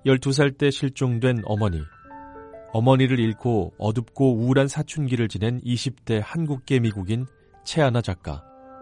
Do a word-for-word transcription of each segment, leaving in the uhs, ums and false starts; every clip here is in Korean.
열두 살 때 실종된 어머니, 어머니를 잃고 어둡고 우울한 사춘기를 지낸 이십 대 한국계 미국인 채하나 작가.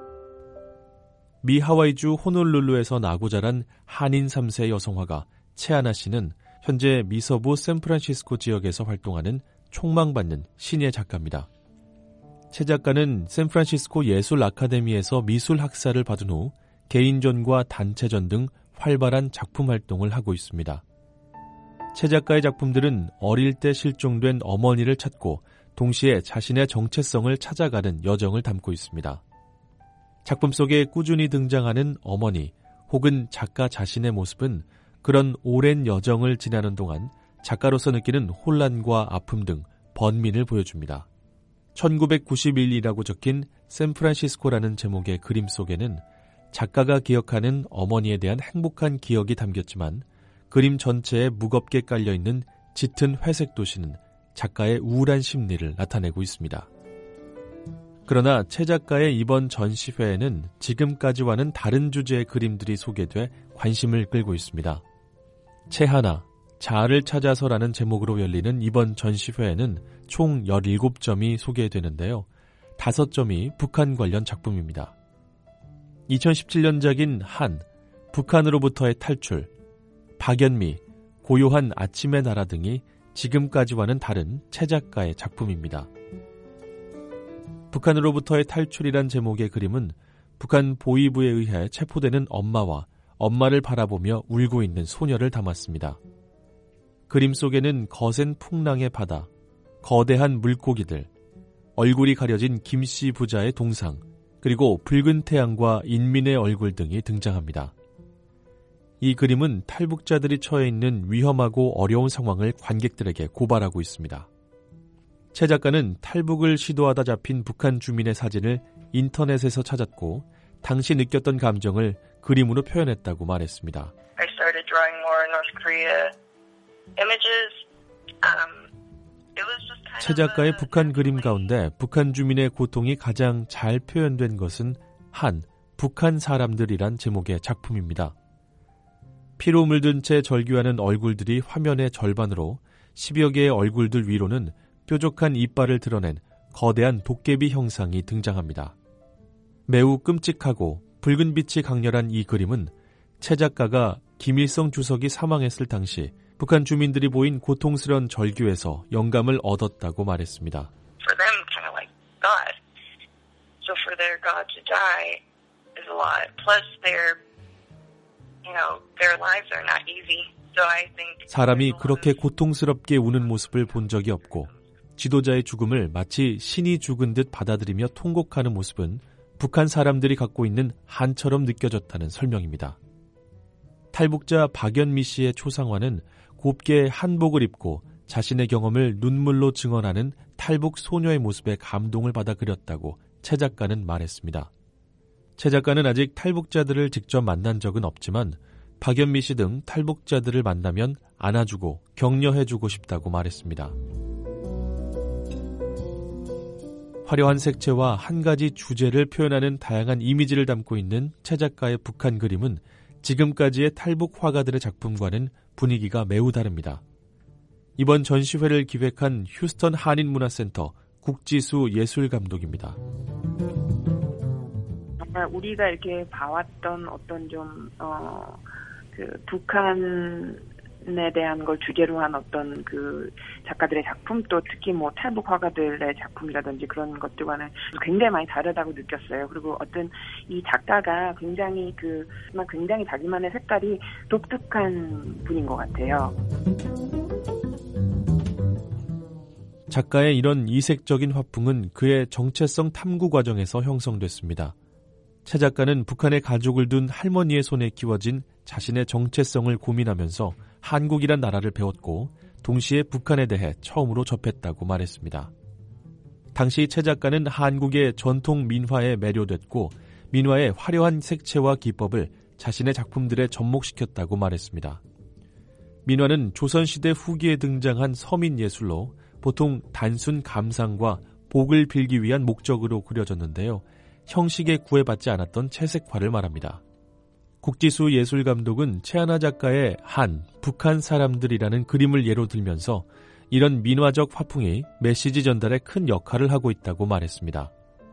미 하와이주 호놀룰루에서 나고 자란 한인 삼 세 여성화가 채하나 씨는 현재 미서부 샌프란시스코 지역에서 활동하는 촉망받는 신예 작가입니다. 채 작가는 샌프란시스코 예술 아카데미에서 미술 학사를 받은 후 개인전과 단체전 등 활발한 작품 활동을 하고 있습니다. 채 작가의 작품들은 어릴 때 실종된 어머니를 찾고 동시에 자신의 정체성을 찾아가는 여정을 담고 있습니다. 작품 속에 꾸준히 등장하는 어머니 혹은 작가 자신의 모습은 그런 오랜 여정을 지나는 동안 작가로서 느끼는 혼란과 아픔 등 번민을 보여줍니다. 천구백구십일이라고 적힌 샌프란시스코라는 제목의 그림 속에는 작가가 기억하는 어머니에 대한 행복한 기억이 담겼지만 그림 전체에 무겁게 깔려있는 짙은 회색 도시는 작가의 우울한 심리를 나타내고 있습니다. 그러나 채 작가의 이번 전시회에는 지금까지와는 다른 주제의 그림들이 소개돼 관심을 끌고 있습니다. 채하나, 자아를 찾아서라는 제목으로 열리는 이번 전시회에는 총 열일곱 점이 소개되는데요. 다섯 점이 북한 관련 작품입니다. 이천십칠년작인 한, 북한으로부터의 탈출, 박연미, 고요한 아침의 나라 등이 지금까지와는 다른 채 작가의 작품입니다. 북한으로부터의 탈출이란 제목의 그림은 북한 보위부에 의해 체포되는 엄마와 엄마를 바라보며 울고 있는 소녀를 담았습니다. 그림 속에는 거센 풍랑의 바다, 거대한 물고기들, 얼굴이 가려진 김씨 부자의 동상, 그리고 붉은 태양과 인민의 얼굴 등이 등장합니다. 이 그림은 탈북자들이 처해 있는 위험하고 어려운 상황을 관객들에게 고발하고 있습니다. 채 작가는 탈북을 시도하다 잡힌 북한 주민의 사진을 인터넷에서 찾았고 당시 느꼈던 감정을 그림으로 표현했다고 말했습니다. I started drawing more North Korea images. Um, it was just kind 채 작가의 북한 그림 가운데 북한 주민의 고통이 가장 잘 표현된 것은 한, 북한 사람들이란 제목의 작품입니다. 피로 물든 채 절규하는 얼굴들이 화면의 절반으로 십여 개의 얼굴들 위로는 뾰족한 이빨을 드러낸 거대한 도깨비 형상이 등장합니다. 매우 끔찍하고 붉은 빛이 강렬한 이 그림은 채 작가가 김일성 주석이 사망했을 당시 북한 주민들이 보인 고통스러운 절규에서 영감을 얻었다고 말했습니다. For them, kind of like God. So for their God to die is a lot. Plus their, you know, their lives are not easy. So I think 사람이 그렇게 고통스럽게 우는 모습을 본 적이 없고 지도자의 죽음을 마치 신이 죽은 듯 받아들이며 통곡하는 모습은 북한 사람들이 갖고 있는 한처럼 느껴졌다는 설명입니다. 탈북자 박연미 씨의 초상화는 곱게 한복을 입고 자신의 경험을 눈물로 증언하는 탈북 소녀의 모습에 감동을 받아 그렸다고 채 작가는 말했습니다. 채 작가는 아직 탈북자들을 직접 만난 적은 없지만 박연미 씨 등 탈북자들을 만나면 안아주고 격려해주고 싶다고 말했습니다. 화려한 색채와 한 가지 주제를 표현하는 다양한 이미지를 담고 있는 채 작가의 북한 그림은 지금까지의 탈북 화가들의 작품과는 분위기가 매우 다릅니다. 이번 전시회를 기획한 휴스턴 한인문화센터 국지수 예술감독입니다. 정말 우리가 이렇게 봐왔던 어떤 좀, 어, 그, 북한에 대한 걸 주제로 한 어떤 그 작가들의 작품, 또 특히 뭐 탈북 화가들의 작품이라든지 그런 것들과는 굉장히 많이 다르다고 느꼈어요. 그리고 어떤 이 작가가 굉장히 그, 굉장히 자기만의 색깔이 독특한 분인 것 같아요. 작가의 이런 이색적인 화풍은 그의 정체성 탐구 과정에서 형성됐습니다. 채 작가는 북한의 가족을 둔 할머니의 손에 키워진 자신의 정체성을 고민하면서 한국이란 나라를 배웠고 동시에 북한에 대해 처음으로 접했다고 말했습니다. 당시 채 작가는 한국의 전통 민화에 매료됐고 민화의 화려한 색채와 기법을 자신의 작품들에 접목시켰다고 말했습니다. 민화는 조선시대 후기에 등장한 서민 예술로 보통 단순 감상과 복을 빌기 위한 목적으로 그려졌는데요. 형식에 구애받지 않았던 채색화를 말합니다. 국지수 예술감독은 최하나 작가의 한, 북한 사람들이라는 그림을 예로 들면서 이런 민화적 화풍이 메시지 전달에 큰 역할을 하고 있다고 말했습니다.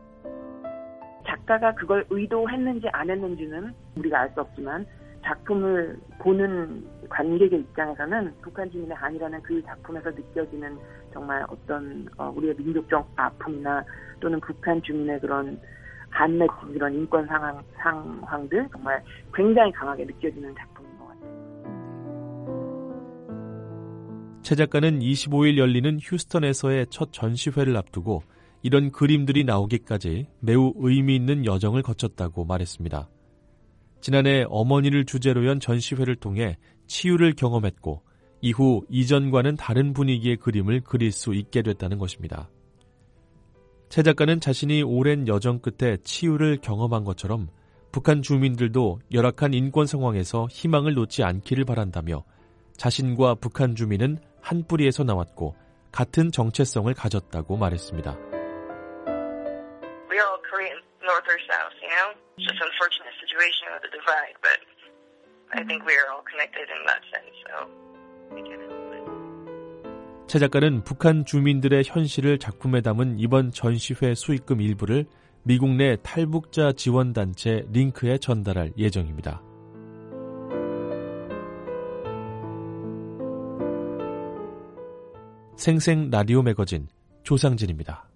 작가가 그걸 의도했는지 안 했는지는 우리가 알 수 없지만 작품을 보는 관객의 입장에서는 북한 주민의 한이라는 그 작품에서 느껴지는 정말 어떤 어, 우리의 민족적 아픔이나 또는 북한 주민의 그런 한맺힌 이런 인권 상황, 상황들 정말 굉장히 강하게 느껴지는 작품인 것 같아요. 최 작가는 이십오일 열리는 휴스턴에서의 첫 전시회를 앞두고 이런 그림들이 나오기까지 매우 의미 있는 여정을 거쳤다고 말했습니다. 지난해 어머니를 주제로 연 전시회를 통해 치유를 경험했고 이후 이전과는 다른 분위기의 그림을 그릴 수 있게 됐다는 것입니다. 최 작가는 자신이 오랜 여정 끝에 치유를 경험한 것처럼 북한 주민들도 열악한 인권 상황에서 희망을 놓지 않기를 바란다며 자신과 북한 주민은 한 뿌리에서 나왔고 같은 정체성을 가졌다고 말했습니다. We're all Korean, North or South, you know? It's just an unfortunate situation with the divide, but I think we are all connected in that sense, so we can help it. 최 작가는 북한 주민들의 현실을 작품에 담은 이번 전시회 수익금 일부를 미국 내 탈북자 지원단체 링크에 전달할 예정입니다. 생생 라디오 매거진 조상진입니다.